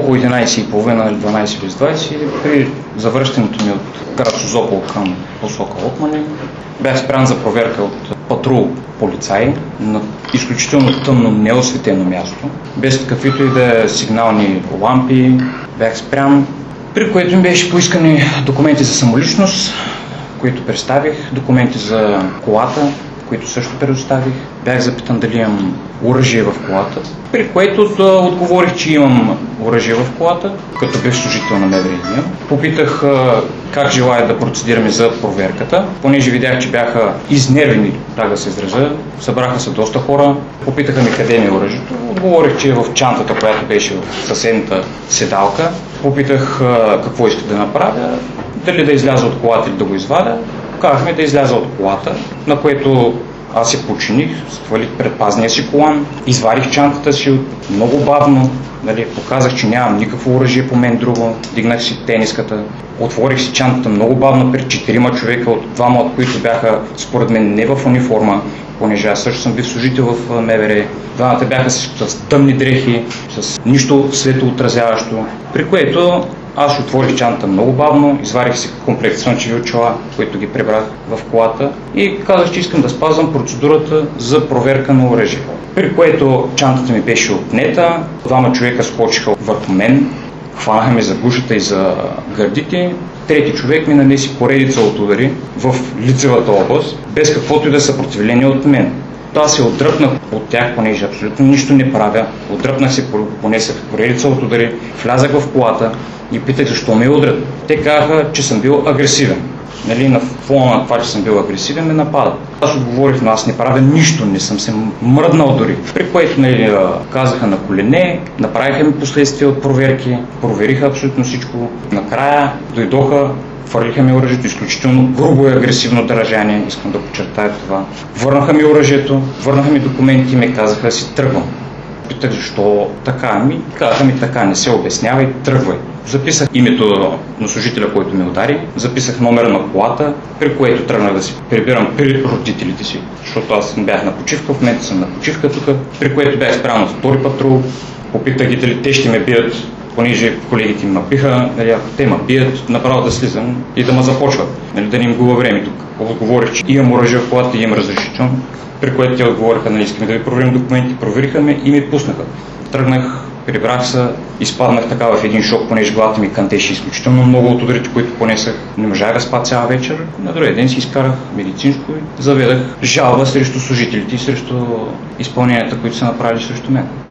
около 11:30 или 12 без 20 и при завръщането ми от град Созопол към посока Лотмани бях спрян за проверка от патрул полицаи на изключително тъмно, неосветено място, без каквито и да е сигнални лампи. Бях спрян, при което ми беше поискани документи за самоличност, които представих, документи за колата, които също предоставих. Бях запитан дали имам оръжие в колата, при което отговорих, че имам оръжие в колата, като бях служител на МВР. Попитах как желая да процедираме за проверката, понеже видях, че бяха изнервени, така да се изразя. Събраха се доста хора, попитаха ми къде ми е оръжието. Отговорих, че е в чантата, която беше в съседната седалка. Попитах какво исках да направя, дали да изляза от колата или да го извадя. Казахме да изляза от колата, на което аз се подчиних, свалих предпазния си колан, извадих чантата си много бавно, показах, че нямам никакво оръжие по мен друго, дигнах си тениската, отворих си чантата много бавно пред 4 човека, двама от които бяха според мен не в униформа, понеже аз също съм бил служител в МВР. Двамата бяха с тъмни дрехи, с нищо светоотразяващо, при което аз отворих чантата много бавно, извадих си комплект слънчеви очила, които ги прибрах в колата и казах, че искам да спазвам процедурата за проверка на оръжие. При което чантата ми беше отнета, 2 човека скочиха върху мен, хванаха ме за гушата и за гърдите, 3 човек ми нанеси поредица от удари в лицевата област, без каквото и да съпротивление от мен. Аз се отдръпнах от тях, понеже абсолютно нищо не правя, отдръпнах се, понесах поредица от удари, влязах в колата и питах защо ме удрят. Те казаха, че съм бил агресивен. На фона на това, че съм бил агресивен, ме нападат. Аз отговорих, но аз не правя нищо, не съм се мръднал дори. При което казаха на колене, направиха ми последствия от проверки, провериха абсолютно всичко. Накрая дойдоха, хвърлиха ми оръжието, изключително грубо и агресивно държание, искам да подчертая това. Върнаха ми оръжието, върнаха ми документи и ме казаха да си тръгвам. Питах защо така, казаха ми така, не се обяснявай, тръгвай. Записах името на служителя, който ме удари, записах номера на колата, при което тръгнах да си прибирам при родителите си, защото аз бях на почивка, в момента съм на почивка тук, при което бях спрян от втори патрул, попитах ги дали те ще ме бият, понеже колегите ме биха, ако те ме бият, направо да слизам и да ме започват, да не им губя време тук. Отговорих, че имам оръжие в колата и имам разрешително, при което те отговориха, искаме да ви проверим документи, провериха ме и ми пуснаха. Тръгнах, прибрах се, изпаднах така в един шок, понеже главата ми кантеше изключително много от ударите, които понесах. Не можах да спа цяла вечер. На другия ден си изкарах медицинско и заведах жалба срещу служителите и срещу изпълненията, които са направили срещу мен.